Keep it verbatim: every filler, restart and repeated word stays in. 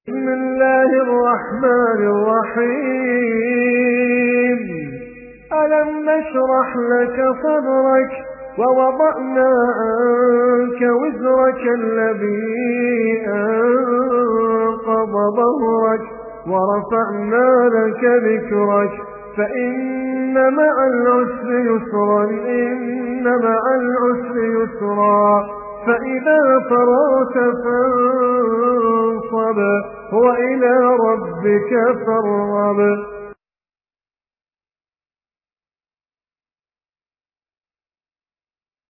بسم الله الرحمن الرحيم. ألم نشرح لك صدرك ووضعنا عنك وزرك الذي أنقض ظهرك ورفعنا لك ذكرك فإن مع العسر يسرا إن مع العسر يسرا فإذا فرغت فانصب وإلى ربك فارغب.